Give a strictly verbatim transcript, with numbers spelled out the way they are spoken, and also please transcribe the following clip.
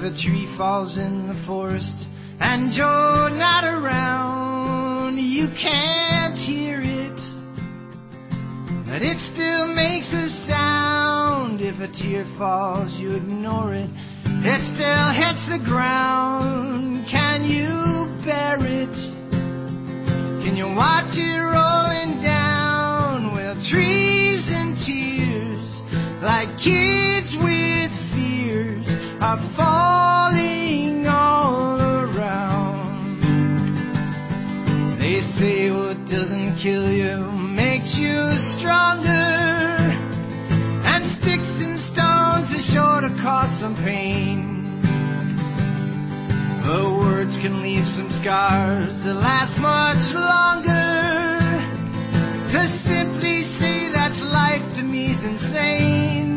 a tree falls in the forest and you're not around, you can't hear it, but it still makes a sound. If a tear falls, you ignore it, it still hits the ground. Can you bear it? Can you watch it rolling down? Well, trees and tears, like kids with fears, are falling all around. They say what doesn't kill you makes you stronger, and sticks and stones are sure to cause some pain, but words can leave some scars that last much longer. To simply say that's life to me's insane.